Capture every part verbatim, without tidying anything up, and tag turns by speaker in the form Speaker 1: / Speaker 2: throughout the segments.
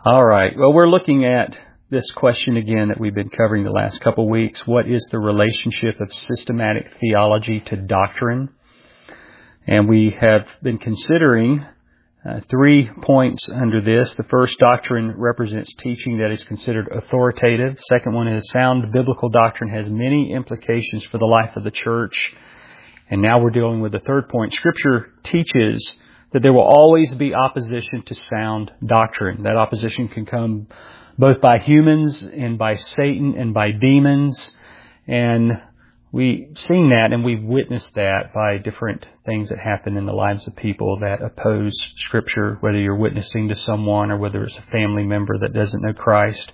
Speaker 1: All right. Well, we're looking at this question again that we've been covering the last couple of weeks. What is the relationship of systematic theology to doctrine? And we have been considering uh, three points under this. The first, doctrine represents teaching that is considered authoritative. Second one is sound biblical doctrine has many implications for the life of the church. And now we're dealing with the third point. Scripture teaches that there will always be opposition to sound doctrine. That opposition can come both by humans and by Satan and by demons. And we've seen that and we've witnessed that by different things that happen in the lives of people that oppose Scripture, whether you're witnessing to someone or whether it's a family member that doesn't know Christ.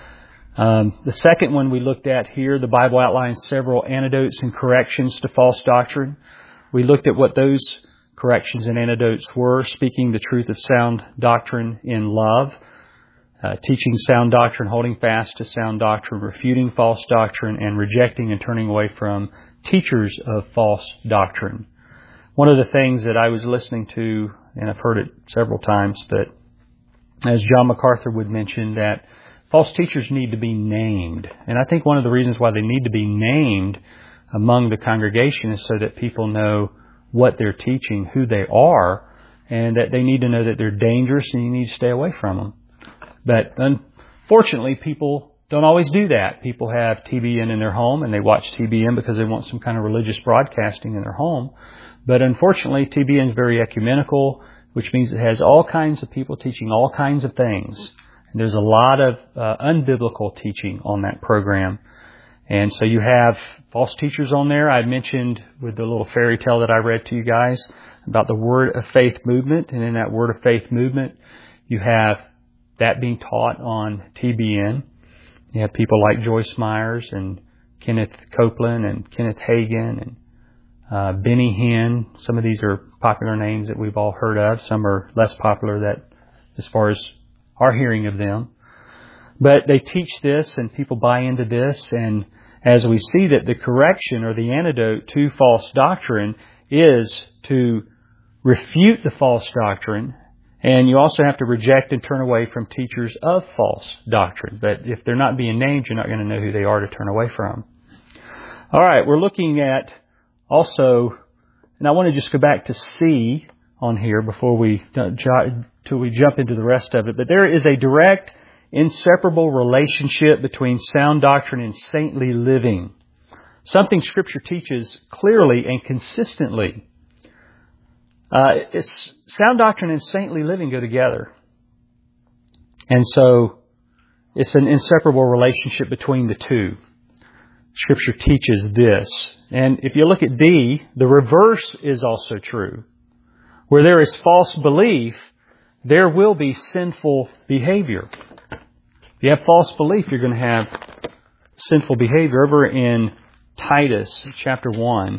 Speaker 1: Um, the second one we looked at here, the Bible outlines several antidotes and corrections to false doctrine. We looked at what those corrections and antidotes were: speaking the truth of sound doctrine in love, uh, teaching sound doctrine, holding fast to sound doctrine, refuting false doctrine, and rejecting and turning away from teachers of false doctrine. One of the things that I was listening to, and I've heard it several times, but as John MacArthur would mention, that false teachers need to be named. And I think one of the reasons why they need to be named among the congregation is so that people know what they're teaching, who they are, and that they need to know that they're dangerous and you need to stay away from them. But unfortunately, people don't always do that. People have T B N in their home and they watch T B N because they want some kind of religious broadcasting in their home. But unfortunately, T B N is very ecumenical, which means it has all kinds of people teaching all kinds of things. And there's a lot of uh, unbiblical teaching on that program. And so you have false teachers on there. I mentioned with the little fairy tale that I read to you guys about the Word of Faith movement. And in that Word of Faith movement, you have that being taught on T B N. You have people like Joyce Myers and Kenneth Copeland and Kenneth Hagin and uh, Benny Hinn. Some of these are popular names that we've all heard of. Some are less popular that as far as our hearing of them. But they teach this and people buy into this, and as we see that the correction or the antidote to false doctrine is to refute the false doctrine, and you also have to reject and turn away from teachers of false doctrine. But if they're not being named, you're not going to know who they are to turn away from. All right, we're looking at also, and I want to just go back to C on here before we, till we jump into the rest of it, but there is a direct inseparable relationship between sound doctrine and saintly living. Something Scripture teaches clearly and consistently. Uh, it's, sound doctrine and saintly living go together. And so it's an inseparable relationship between the two. Scripture teaches this. And if you look at D, the reverse is also true. Where there is false belief, there will be sinful behavior. If you have false belief, you're going to have sinful behavior. Over in Titus chapter one,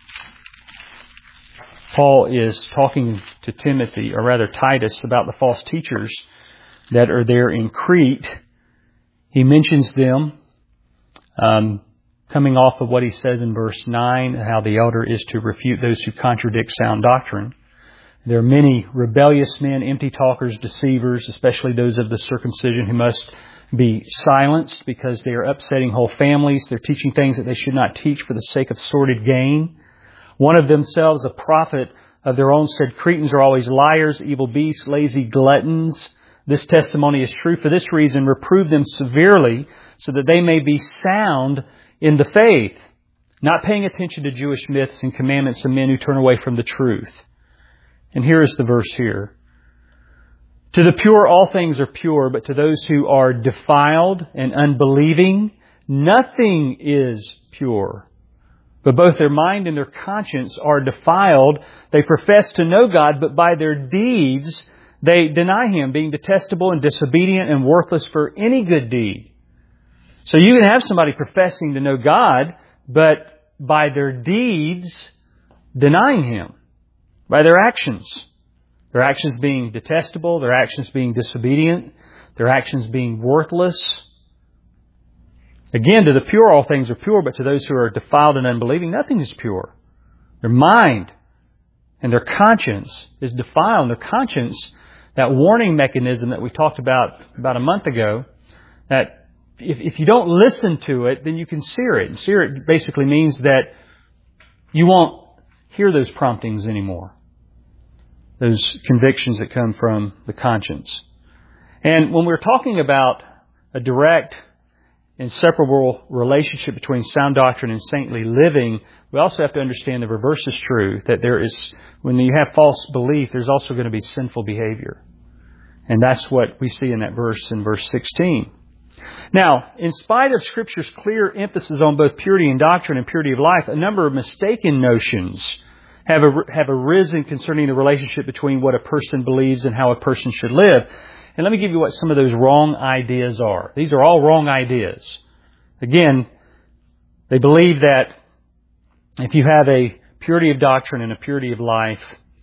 Speaker 1: Paul is talking to Timothy, or rather Titus, about the false teachers that are there in Crete. He mentions them, um, coming off of what he says in verse nine, how the elder is to refute those who contradict sound doctrine. There are many rebellious men, empty talkers, deceivers, especially those of the circumcision, who must be silenced because they are upsetting whole families. They're teaching things that they should not teach for the sake of sordid gain. One of themselves, a prophet of their own, said, Cretans are always liars, evil beasts, lazy gluttons. This testimony is true. For this reason, reprove them severely so that they may be sound in the faith, not paying attention to Jewish myths and commandments of men who turn away from the truth. And here is the verse here. To the pure, all things are pure, but to those who are defiled and unbelieving, nothing is pure. But both their mind and their conscience are defiled. They profess to know God, but by their deeds they deny Him, being detestable and disobedient and worthless for any good deed. So you can have somebody professing to know God, but by their deeds denying Him. By their actions. Their actions being detestable, their actions being disobedient, their actions being worthless. Again, to the pure all things are pure, but to those who are defiled and unbelieving, nothing is pure. Their mind and their conscience is defiled. And their conscience, that warning mechanism that we talked about about a month ago, that if, if you don't listen to it, then you can sear it. And sear it basically means that you won't hear those promptings anymore, those convictions that come from the conscience. And when we're talking about a direct, inseparable relationship between sound doctrine and saintly living, we also have to understand the reverse is true, that there is, when you have false belief, there's also going to be sinful behavior. And that's what we see in that verse in verse sixteen. Now, in spite of Scripture's clear emphasis on both purity in doctrine and purity of life, a number of mistaken notions have, have arisen concerning the relationship between what a person believes and how a person should live. And let me give you what some of those wrong ideas are. These are all wrong ideas. Again, they believe that if you have a purity of doctrine and a purity of life,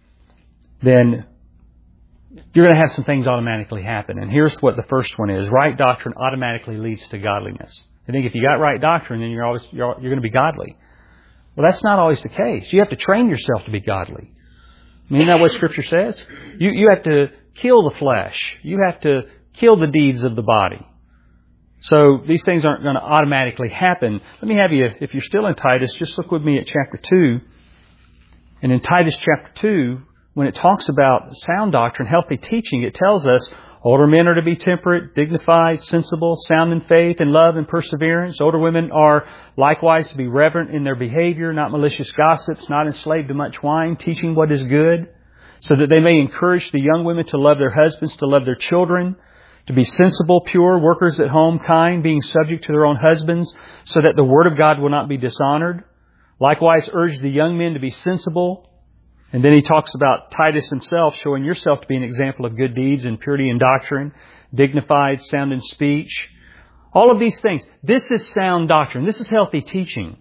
Speaker 1: then you're going to have some things automatically happen. And here's what the first one is. Right doctrine automatically leads to godliness. I think if you got right doctrine, then you're always you're, you're going to be godly. Well, that's not always the case. You have to train yourself to be godly. I mean, isn't that what Scripture says? You you have to kill the flesh. You have to kill the deeds of the body. So these things aren't going to automatically happen. Let me have you, if you're still in Titus, just look with me at chapter two. And in Titus chapter two, when it talks about sound doctrine, healthy teaching, it tells us older men are to be temperate, dignified, sensible, sound in faith and love and perseverance. Older women are likewise to be reverent in their behavior, not malicious gossips, not enslaved to much wine, teaching what is good, so that they may encourage the young women to love their husbands, to love their children, to be sensible, pure, workers at home, kind, being subject to their own husbands, so that the word of God will not be dishonored. Likewise, urge the young men to be sensible. And then he talks about Titus himself, showing yourself to be an example of good deeds and purity in doctrine, dignified, sound in speech. All of these things. This is sound doctrine. This is healthy teaching.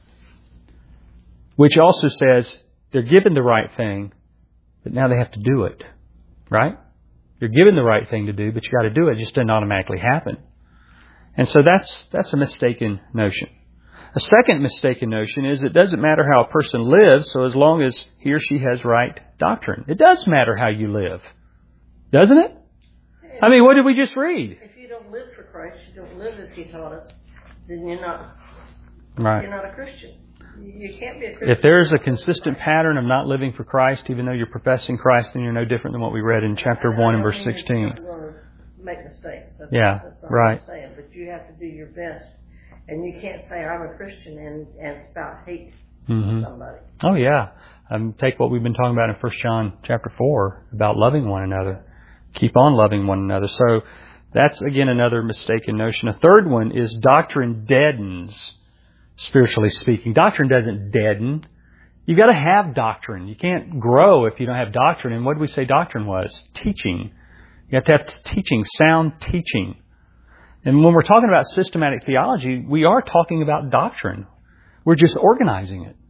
Speaker 1: Which also says they're given the right thing, but now they have to do it. Right? You're given the right thing to do, but you got to do it. It just doesn't automatically happen. And so that's that's a mistaken notion. A second mistaken notion is it doesn't matter how a person lives, so as long as he or she has right doctrine. It does matter how you live. Doesn't it? I mean, what did we just read?
Speaker 2: If you don't live for Christ, you don't live as He taught us, then you're not,
Speaker 1: right.
Speaker 2: You're not a Christian. You can't be a Christian.
Speaker 1: If there's a consistent pattern of not living for Christ, even though you're professing Christ, then you're no different than what we read in chapter one and verse sixteen.
Speaker 2: You're going to make mistakes. That's,
Speaker 1: yeah,
Speaker 2: that's all
Speaker 1: right.
Speaker 2: I'm saying. But you have to do your best. And you can't say, I'm a Christian, and, and spout hate mm-hmm. somebody.
Speaker 1: Oh, yeah. Um, take what we've been talking about in First John chapter four about loving one another. Keep on loving one another. So that's, again, another mistaken notion. A third one is doctrine deadens, spiritually speaking. Doctrine doesn't deaden. You've got to have doctrine. You can't grow if you don't have doctrine. And what did we say doctrine was? Teaching. You have to have teaching, sound teaching. And when we're talking about systematic theology, we are talking about doctrine. We're just organizing it.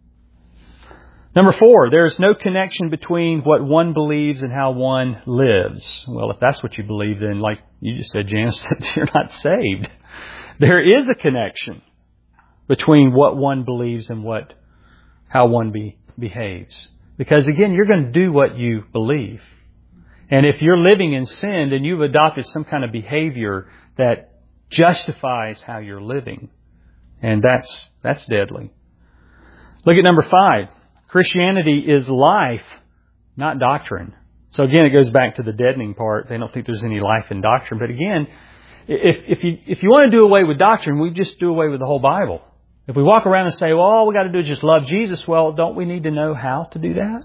Speaker 1: Number four, there is no connection between what one believes and how one lives. Well, if that's what you believe, then like you just said, Janice, you're not saved. There is a connection between what one believes and what how one be, behaves. Because again, you're going to do what you believe. And if you're living in sin, then you've adopted some kind of behavior that justifies how you're living. And that's that's deadly. Look at number five. Christianity is life, not doctrine. So again, it goes back to the deadening part. They don't think there's any life in doctrine. But again, if if you if you want to do away with doctrine, we just do away with the whole Bible. If we walk around and say, well, all we got to do is just love Jesus, well, don't we need to know how to do that?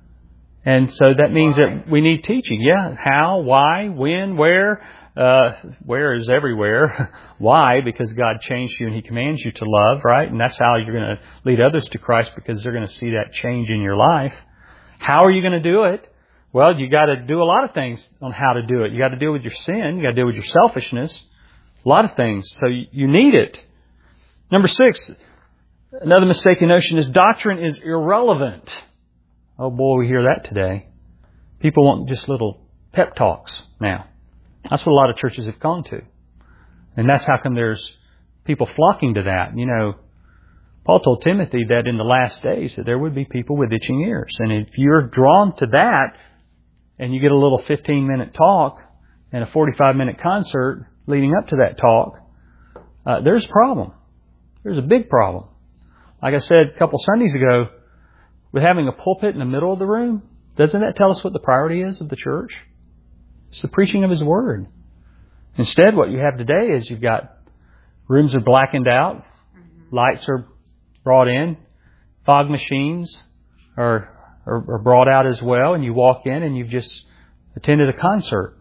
Speaker 1: And so that means why? That we need teaching. Yeah. How, why, when, where. Uh, where is everywhere. Why? Because God changed you and He commands you to love, right? And that's how you're going to lead others to Christ, because they're going to see that change in your life. How are you going to do it? Well, you got to do a lot of things on how to do it. You got to deal with your sin. You got to deal with your selfishness. A lot of things. So you need it. Number six, another mistaken notion is doctrine is irrelevant. Oh boy, we hear that today. People want just little pep talks now. That's what a lot of churches have gone to. And that's how come there's people flocking to that. You know, Paul told Timothy that in the last days that there would be people with itching ears. And if you're drawn to that, and you get a little fifteen minute talk and a forty-five minute concert leading up to that talk, uh, there's a problem. There's a big problem. Like I said a couple Sundays ago, with having a pulpit in the middle of the room, doesn't that tell us what the priority is of the church? It's the preaching of His Word. Instead, what you have today is you've got rooms are blackened out, lights are brought in, fog machines are, are, are brought out as well, and you walk in and you've just attended a concert.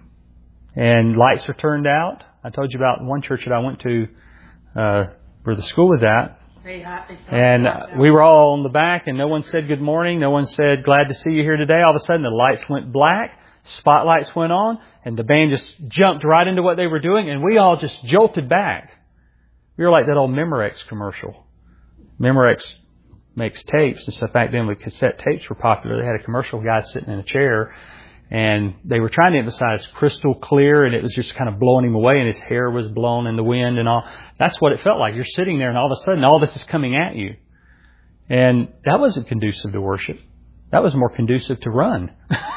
Speaker 1: And lights are turned out. I told you about one church that I went to uh, where the school was at. And we were all on the back and no one said good morning. No one said glad to see you here today. All of a sudden the lights went black, spotlights went on, and the band just jumped right into what they were doing, and we all just jolted back. We were like that old Memorex commercial. Memorex makes tapes, and so back then when cassette tapes were popular, they had a commercial guy sitting in a chair, and they were trying to emphasize crystal clear, and it was just kind of blowing him away, and his hair was blown in the wind and all. That's what it felt like. You're sitting there, and all of a sudden, all this is coming at you. And that wasn't conducive to worship. That was more conducive to run.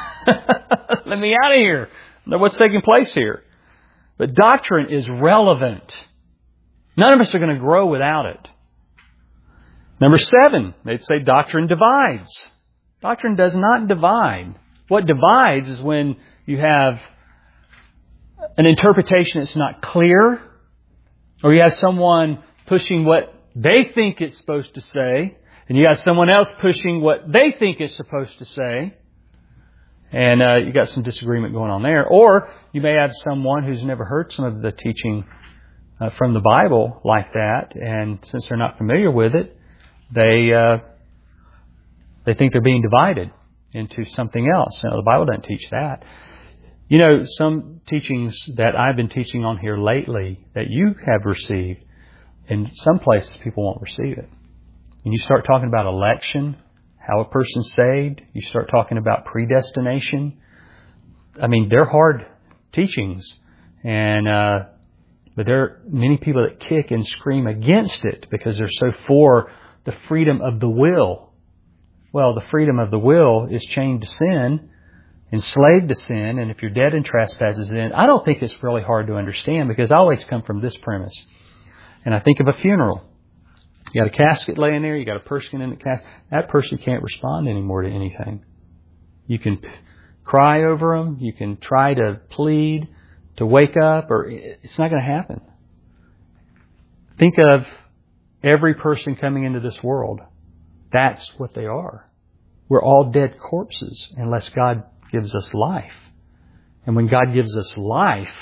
Speaker 1: Let me out of here. Know what's taking place here. But doctrine is relevant. None of us are going to grow without it. Number seven, they'd say doctrine divides. Doctrine does not divide. What divides is when you have an interpretation that's not clear, or you have someone pushing what they think it's supposed to say, and you have someone else pushing what they think it's supposed to say, and uh, you got some disagreement going on there. Or you may have someone who's never heard some of the teaching uh, from the Bible like that, and since they're not familiar with it, they uh, they think they're being divided into something else. Now, the Bible doesn't teach that. You know, some teachings that I've been teaching on here lately that you have received, in some places people won't receive it. When you start talking about election, how a person's saved, you start talking about predestination. I mean, they're hard teachings, and uh, but there are many people that kick and scream against it because they're so for the freedom of the will. Well, the freedom of the will is chained to sin, enslaved to sin, and if you're dead in trespasses, then I don't think it's really hard to understand, because I always come from this premise. And I think of a funeral. You got a casket laying there, you got a person in the casket. That person can't respond anymore to anything. You can p- cry over them, you can try to plead to wake up, or it's not going to happen. Think of every person coming into this world. That's what they are. We're all dead corpses unless God gives us life. And when God gives us life,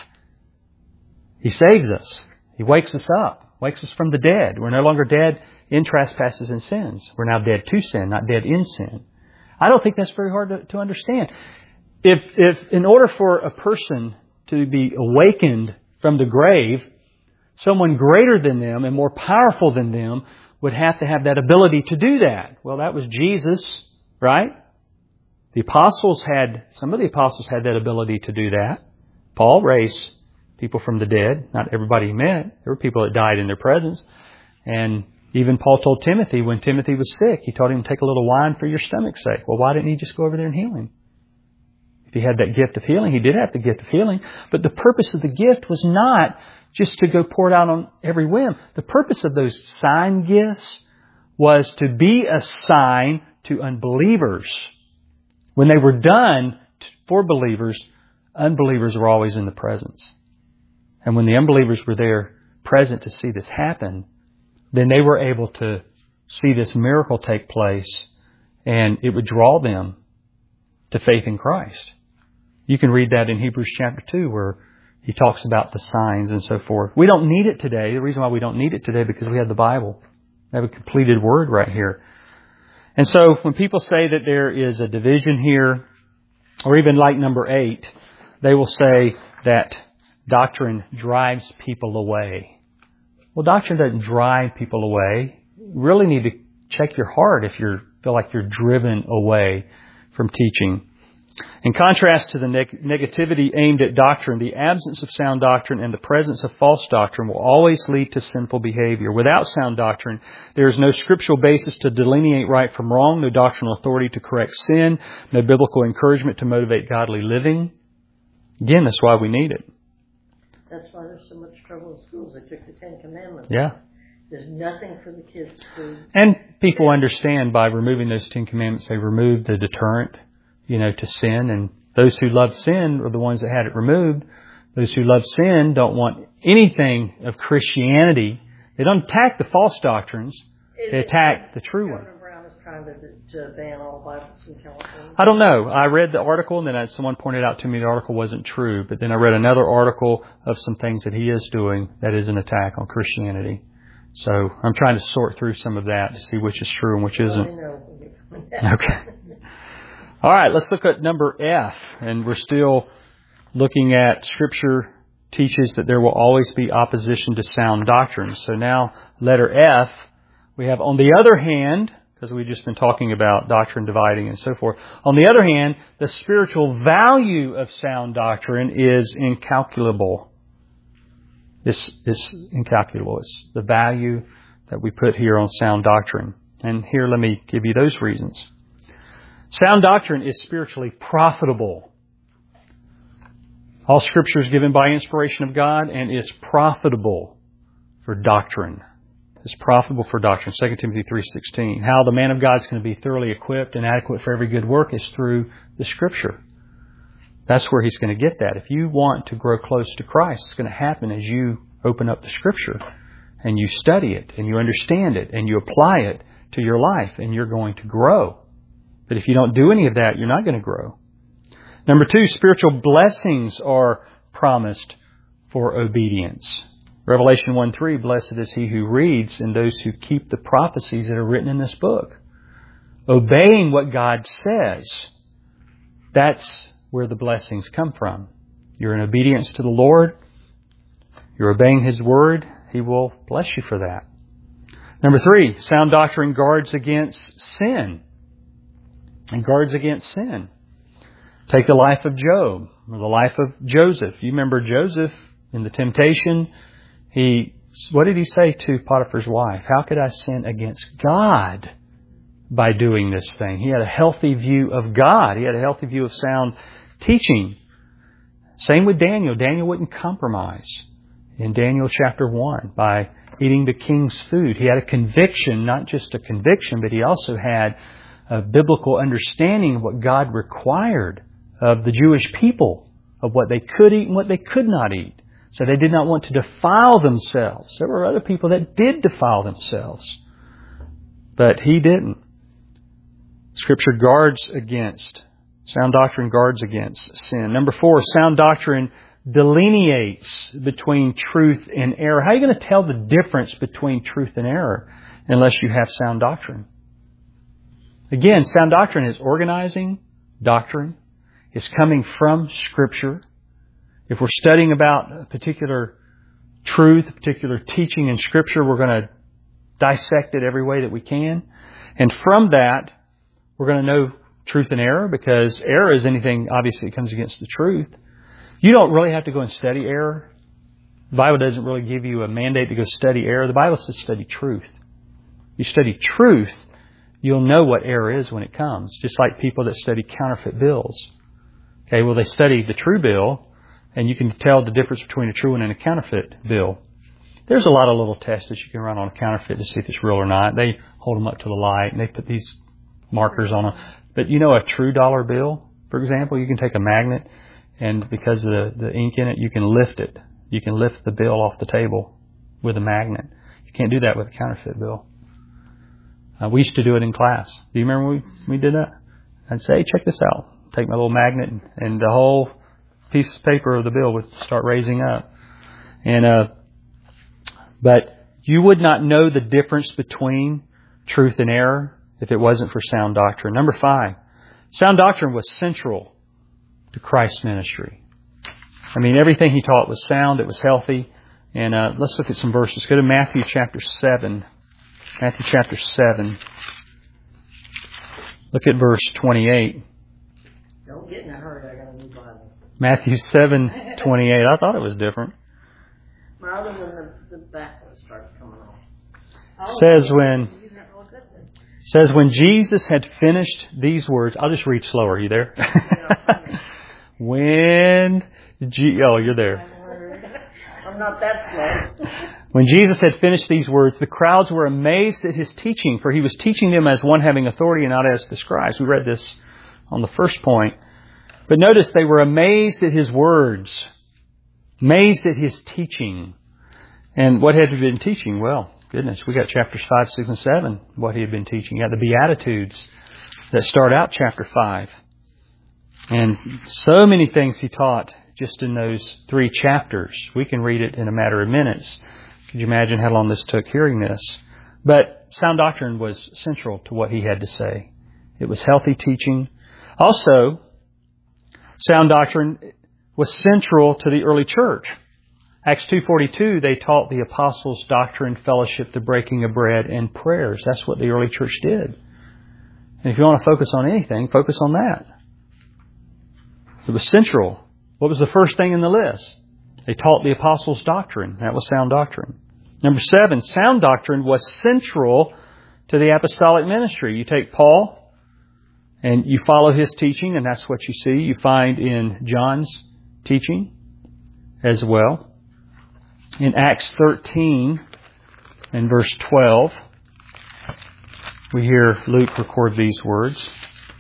Speaker 1: He saves us. He wakes us up, wakes us from the dead. We're no longer dead in trespasses and sins. We're now dead to sin, not dead in sin. I don't think that's very hard to, to understand. If, if in order for a person to be awakened from the grave, someone greater than them and more powerful than them would have to have that ability to do that. Well, that was Jesus, right? The apostles had, some of the apostles had that ability to do that. Paul raised people from the dead. Not everybody he met. There were people that died in their presence. And even Paul told Timothy, when Timothy was sick, he told him to take a little wine for your stomach's sake. Well, why didn't he just go over there and heal him? If he had that gift of healing, he did have the gift of healing. But the purpose of the gift was not just to go pour it out on every whim. The purpose of those sign gifts was to be a sign to unbelievers. When they were done for believers, unbelievers were always in the presence. And when the unbelievers were there present to see this happen, then they were able to see this miracle take place, and it would draw them to faith in Christ. You can read that in Hebrews chapter two, where he talks about the signs and so forth. We don't need it today. The reason why we don't need it today is because we have the Bible. We have a completed word right here. And so when people say that there is a division here, or even like number eight, they will say that doctrine drives people away. Well, doctrine doesn't drive people away. You really need to check your heart if you feel like you're driven away from teaching. In contrast to the neg- negativity aimed at doctrine, the absence of sound doctrine and the presence of false doctrine will always lead to sinful behavior. Without sound doctrine, there is no scriptural basis to delineate right from wrong, no doctrinal authority to correct sin, no biblical encouragement to motivate godly living. Again, that's why we need it.
Speaker 2: That's why there's so much trouble in schools. They took the Ten Commandments.
Speaker 1: Yeah.
Speaker 2: There's nothing for the kids to...
Speaker 1: And people understand by removing those Ten Commandments, they remove the deterrent, you know, to sin. And those who love sin are the ones that had it removed. Those who love sin don't want anything of Christianity. They don't attack the false doctrines. They attack the true one.
Speaker 2: Governor Brown is trying to, to ban all Bibles in California.
Speaker 1: I don't know. I read the article and then someone pointed out to me the article wasn't true. But then I read another article of some things that he is doing that is an attack on Christianity. So I'm trying to sort through some of that to see which is true and which isn't. Okay. All right, let's look at number F. And we're still looking at Scripture teaches that there will always be opposition to sound doctrine. So now letter F, we have on the other hand, because we've just been talking about doctrine dividing and so forth. On the other hand, the spiritual value of sound doctrine is incalculable. This is incalculable. It's the value that we put here on sound doctrine. And here, let me give you those reasons. Sound doctrine is spiritually profitable. All Scripture is given by inspiration of God and is profitable for doctrine. It's profitable for doctrine. Second Timothy three sixteen. How the man of God is going to be thoroughly equipped and adequate for every good work is through the Scripture. That's where he's going to get that. If you want to grow close to Christ, it's going to happen as you open up the Scripture and you study it and you understand it and you apply it to your life and you're going to grow. But if you don't do any of that, you're not going to grow. Number two, spiritual blessings are promised for obedience. Revelation one three, blessed is he who reads and those who keep the prophecies that are written in this book. Obeying what God says, that's where the blessings come from. You're in obedience to the Lord. You're obeying His Word. He will bless you for that. Number three, sound doctrine guards against sin. And guards against sin. Take the life of Job, or the life of Joseph. You remember Joseph in the temptation. He, what did he say to Potiphar's wife? How could I sin against God by doing this thing? He had a healthy view of God. He had a healthy view of sound teaching. Same with Daniel. Daniel wouldn't compromise in Daniel chapter one by eating the king's food. He had a conviction, not just a conviction, but he also had a biblical understanding of what God required of the Jewish people, of what they could eat and what they could not eat. So they did not want to defile themselves. There were other people that did defile themselves, but he didn't. Scripture guards against, sound doctrine guards against sin. Number four, sound doctrine delineates between truth and error. How are you going to tell the difference between truth and error unless you have sound doctrine? Again, sound doctrine is organizing doctrine. It's coming from Scripture. If we're studying about a particular truth, a particular teaching in Scripture, we're going to dissect it every way that we can. And from that, we're going to know truth and error, because error is anything, obviously, that comes against the truth. You don't really have to go and study error. The Bible doesn't really give you a mandate to go study error. The Bible says study truth. You study truth, you'll know what error is when it comes. Just like people that study counterfeit bills. Okay, well, they study the true bill, and you can tell the difference between a true one and a counterfeit bill. There's a lot of little tests that you can run on a counterfeit to see if it's real or not. They hold them up to the light, and they put these markers on them. But you know, a true dollar bill, for example, you can take a magnet, and because of the, the ink in it, you can lift it. You can lift the bill off the table with a magnet. You can't do that with a counterfeit bill. Uh, we used to do it in class. Do you remember when we, we did that? I'd say, hey, check this out. Take my little magnet, and, and the whole piece of paper of the bill would start raising up. And uh, but you would not know the difference between truth and error if it wasn't for sound doctrine. Number five, sound doctrine was central to Christ's ministry. I mean, everything He taught was sound. It was healthy. And uh, let's look at some verses. Go to Matthew chapter seven. Matthew chapter seven. Look at verse twenty-eight.
Speaker 2: Don't get in a hurry. I got a new Bible.
Speaker 1: Matthew seven twenty-eight. I thought it was different.
Speaker 2: My other one, the, the back one started coming off. Oh,
Speaker 1: Says when says when Jesus had finished these words. I'll just read slower. Are you there? when G- oh, you're there.
Speaker 2: I'm not that slow.
Speaker 1: When Jesus had finished these words, the crowds were amazed at His teaching, for He was teaching them as one having authority and not as the scribes. We read this on the first point. But notice they were amazed at His words, amazed at His teaching. And what had He been teaching? Well, goodness, we got chapters five, six, and seven, what He had been teaching. You got the Beatitudes that start out chapter five. And so many things He taught just in those three chapters. We can read it in a matter of minutes. Could you imagine how long this took hearing this? But sound doctrine was central to what He had to say. It was healthy teaching. Also, sound doctrine was central to the early church. Acts two forty-two, they taught the apostles' doctrine, fellowship, the breaking of bread, and prayers. That's what the early church did. And if you want to focus on anything, focus on that. It was central. What was the first thing in the list? They taught the apostles' doctrine. That was sound doctrine. Number seven, sound doctrine was central to the apostolic ministry. You take Paul and you follow his teaching, and that's what you see. You find in John's teaching as well. In Acts thirteen and verse twelve, we hear Luke record these words.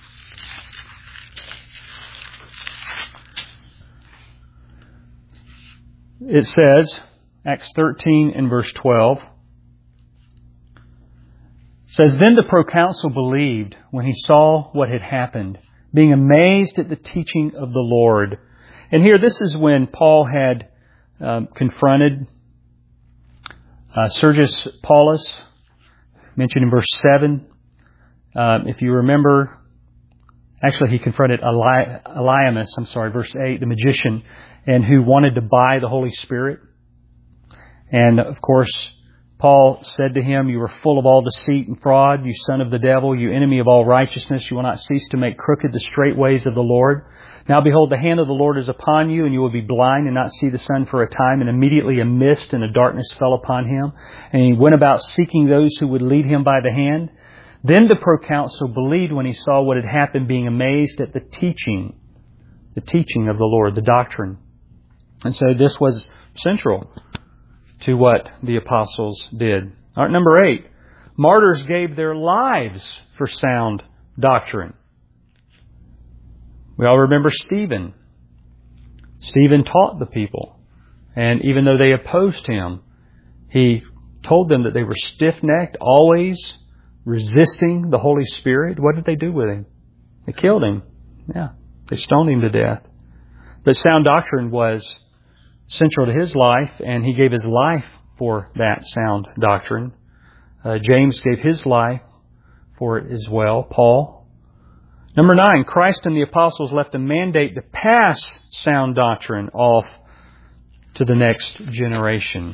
Speaker 1: It says, Acts thirteen and verse twelve, says, Then the proconsul believed when he saw what had happened, being amazed at the teaching of the Lord. And here, this is when Paul had um, confronted uh, Sergius Paulus, mentioned in verse seven. Um, if you remember, actually he confronted Eli- Eliamus, I'm sorry, verse eight, the magician, and who wanted to buy the Holy Spirit. And of course, Paul said to him, You are full of all deceit and fraud, you son of the devil, you enemy of all righteousness. You will not cease to make crooked the straight ways of the Lord. Now behold, the hand of the Lord is upon you, and you will be blind and not see the sun for a time. And immediately a mist and a darkness fell upon him. And he went about seeking those who would lead him by the hand. Then the proconsul believed when he saw what had happened, being amazed at the teaching, the teaching of the Lord, the doctrine. And so this was central to what the apostles did. All right, number eight, martyrs gave their lives for sound doctrine. We all remember Stephen. Stephen taught the people. And even though they opposed him, he told them that they were stiff-necked, always resisting the Holy Spirit. What did they do with him? They killed him. Yeah, they stoned him to death. But sound doctrine was central to his life, and he gave his life for that sound doctrine. Uh, James gave his life for it as well. Paul. Number nine, Christ and the apostles left a mandate to pass sound doctrine off to the next generation.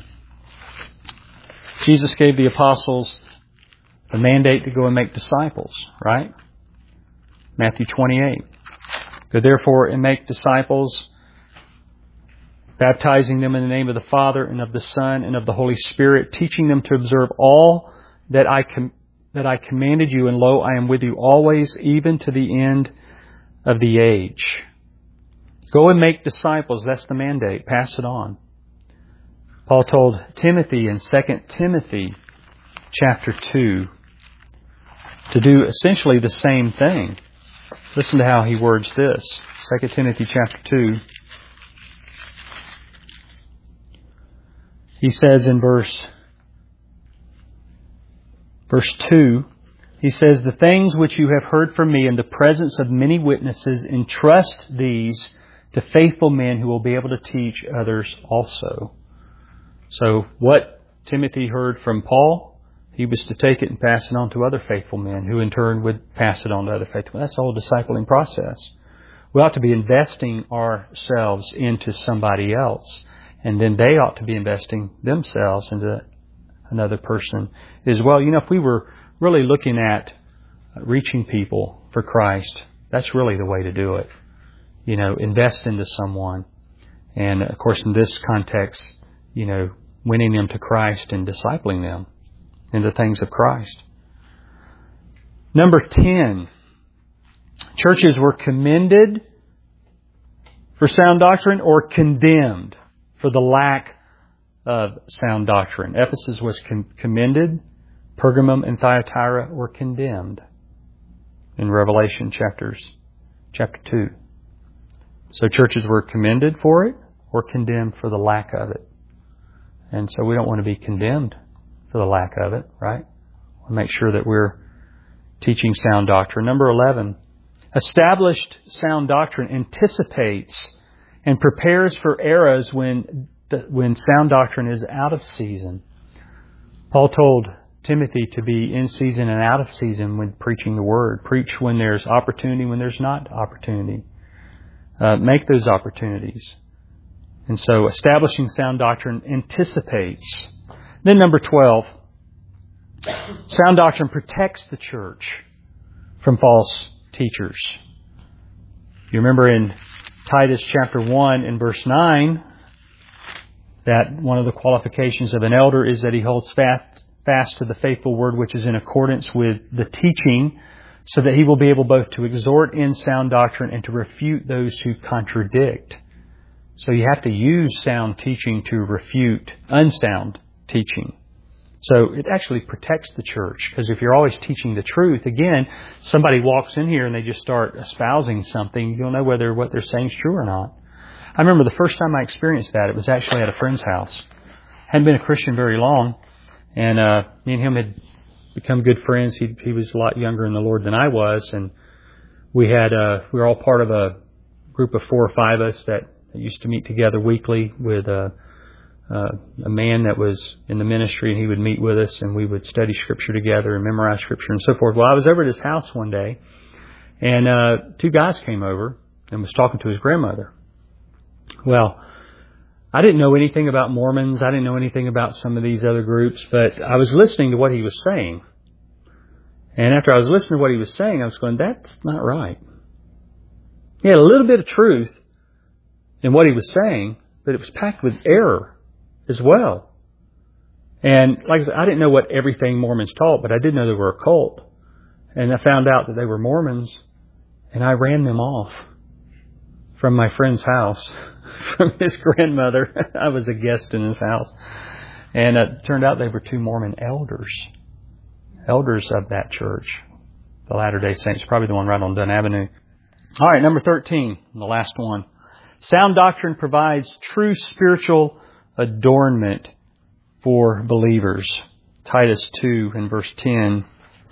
Speaker 1: Jesus gave the apostles the mandate to go and make disciples, right? Matthew twenty-eight. Go therefore and make disciples, baptizing them in the name of the Father and of the Son and of the Holy Spirit, teaching them to observe all that I com- that I commanded you, and lo, I am with you always, even to the end of the age. Go and make disciples. That's the mandate. Pass it on. Paul told Timothy in Second Timothy chapter two to do essentially the same thing. Listen to how he words this. Second Timothy chapter two. He says in verse verse two, he says, The things which you have heard from me in the presence of many witnesses, entrust these to faithful men who will be able to teach others also. So what Timothy heard from Paul, he was to take it and pass it on to other faithful men, who in turn would pass it on to other faithful men. That's the whole discipling process. We ought to be investing ourselves into somebody else, and then they ought to be investing themselves into another person as well. You know, if we were really looking at reaching people for Christ, that's really the way to do it. you know, invest into someone. And of course, in this context, you know, winning them to Christ and discipling them in the things of Christ. Number ten, churches were commended for sound doctrine or condemned for the lack of sound doctrine. Ephesus was com- commended. Pergamum and Thyatira were condemned in Revelation chapters, chapter two. So churches were commended for it or condemned for the lack of it. And so we don't want to be condemned for the lack of it, right? We want to make sure that we're teaching sound doctrine. Number eleven, established sound doctrine anticipates and prepares for eras when when sound doctrine is out of season. Paul told Timothy to be in season and out of season when preaching the Word. Preach when there's opportunity, when there's not opportunity. Uh, make those opportunities. And so establishing sound doctrine anticipates. Then number twelve, sound doctrine protects the church from false teachers. You remember in Titus chapter one and verse nine that one of the qualifications of an elder is that he holds fast, fast to the faithful word which is in accordance with the teaching, so that he will be able both to exhort in sound doctrine and to refute those who contradict. So you have to use sound teaching to refute unsound teaching. So it actually protects the church, because if you're always teaching the truth, again, somebody walks in here and they just start espousing something, you'll know whether what they're saying is true or not. I remember the first time I experienced that, it was actually at a friend's house. Hadn't been a Christian very long, and uh, me and him had become good friends. He, he was a lot younger in the Lord than I was, and we had uh, we were all part of a group of four or five of us that used to meet together weekly with a, uh, a man that was in the ministry, and he would meet with us, and we would study Scripture together and memorize Scripture and so forth. Well, I was over at his house one day, and uh, two guys came over and was talking to his grandmother. Well, I didn't know anything about Mormons. I didn't know anything about some of these other groups, but I was listening to what he was saying. And after I was listening to what he was saying, I was going, that's not right. He had a little bit of truth in what he was saying, but it was packed with error as well. And like I said, I didn't know what everything Mormons taught, but I did know they were a cult. And I found out that they were Mormons, and I ran them off from my friend's house, from his grandmother. I was a guest in his house. And it turned out they were two Mormon elders, elders of that church, the Latter-day Saints, probably the one right on Dunn Avenue. All right, number thirteen, the last one. Sound doctrine provides true spiritual adornment for believers. Titus two and verse ten.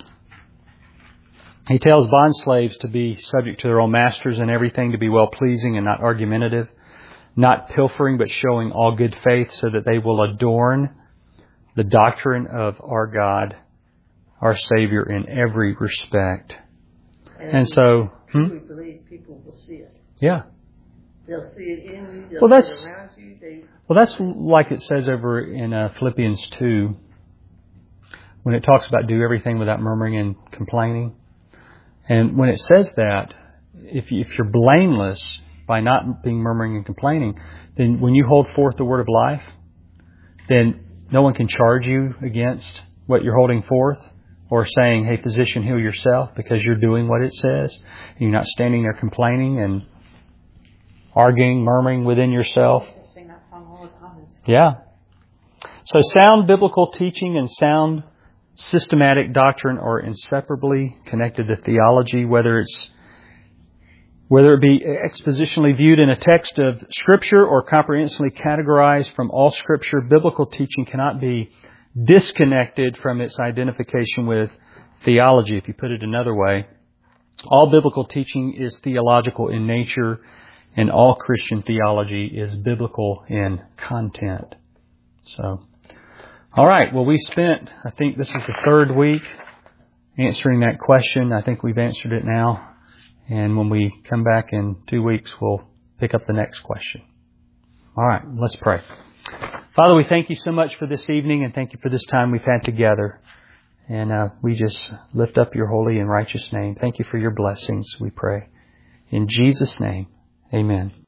Speaker 1: He tells bondslaves to be subject to their own masters in everything, to be well-pleasing and not argumentative, not pilfering, but showing all good faith, so that they will adorn the doctrine of our God, our Savior, in every respect.
Speaker 2: And,
Speaker 1: and so...
Speaker 2: Hmm? We believe people will see it.
Speaker 1: Yeah.
Speaker 2: They'll see it in you, they'll
Speaker 1: well, that's,
Speaker 2: see it around you. They...
Speaker 1: Well, that's like it says over in uh, Philippians two, when it talks about do everything without murmuring and complaining. And when it says that, if, you, if you're blameless by not being murmuring and complaining, then when you hold forth the word of life, then no one can charge you against what you're holding forth, or saying, hey, physician, heal yourself, because you're doing what it says. And you're not standing there complaining and arguing, murmuring within yourself.
Speaker 3: Sing that song all the time.
Speaker 1: Yeah. So sound biblical teaching and sound systematic doctrine are inseparably connected to theology, whether it's whether it be expositionally viewed in a text of Scripture or comprehensively categorized from all Scripture. Biblical teaching cannot be disconnected from its identification with theology. If you put it another way, all biblical teaching is theological in nature, and all Christian theology is biblical in content. So, all right. Well, we spent, I think this is the third week answering that question. I think we've answered it now. And when we come back in two weeks, we'll pick up the next question. All right. Let's pray. Father, we thank you so much for this evening, and thank you for this time we've had together. And uh, we just lift up your holy and righteous name. Thank you for your blessings, we pray. In Jesus' name, Amen.